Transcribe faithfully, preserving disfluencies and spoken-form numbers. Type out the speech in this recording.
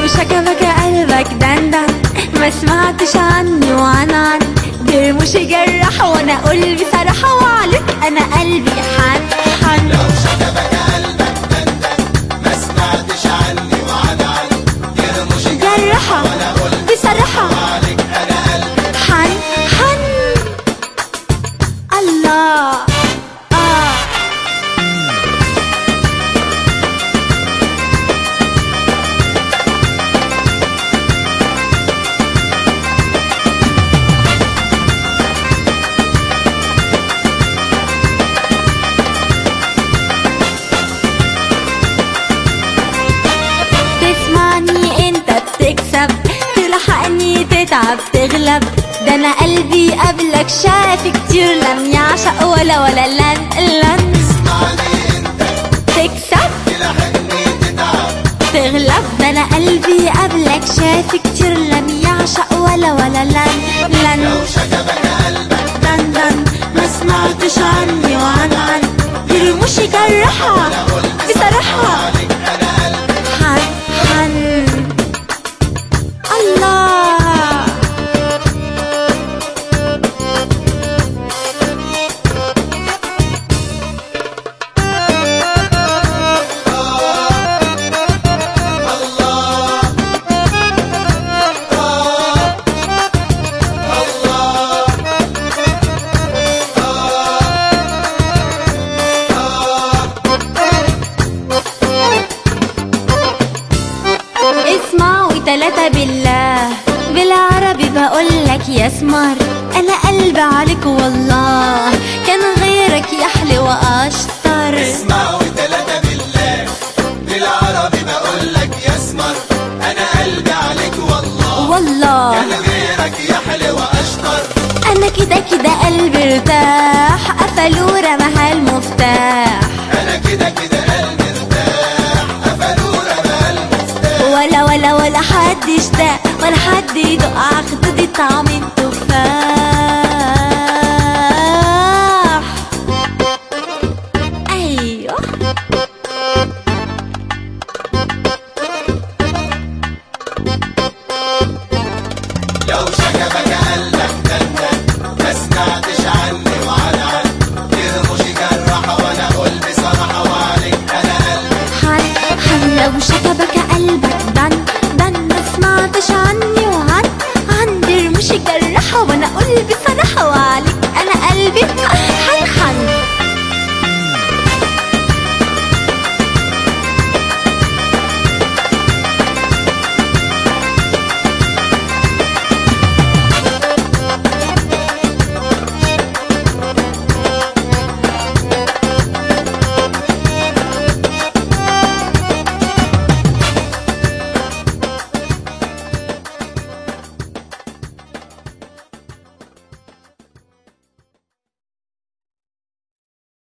شكبك قلبك دندن، ما سمعتش عني وعن عن درموش جرح، وانا اقول بصراحة وعليك انا قلبي حن حن. لو شكبك قلبك دندن ما سمعتش عني وعن عن درموش جرح، وانا اقول بصراحة وعليك انا قلبي حن حن. الله آه. تسمعني انت بتكسب، تلحقني تتعب تغلب، ده انا قلبي قبلك شاف كتير لم يعشق ولا ولا لن لن. تسمعني انت تكسب تلحقني تتعب تغلب، ده انا قلبي قبلك شاف كتير لم يعشق ولا ولا لن لن. لو شكبك قلبك دندن ما سمعتش عني وعن عن درموش جرحة، بصراحة وعليك انا قلبي حن حن. الله اسمعوا تلاتة بالله، بالعربي بقولك يا اسمر، انا قلبي عليك والله، كان غيرك يحلى واشطر. اسمعوا تلاتة بالله، بالعربي بقولك يا اسمر، انا قلبي عليك والله والله كان غيرك يحلى واشطر. انا كده كده قلبي ارتاح، قفلوا رماها المفتاح، انا كده كده قلبي ارتاح، قفلوا رمى المفتاح. ولا ولا ولا حد يشتاق ولا حد يدق عخدودي طعم التفاح.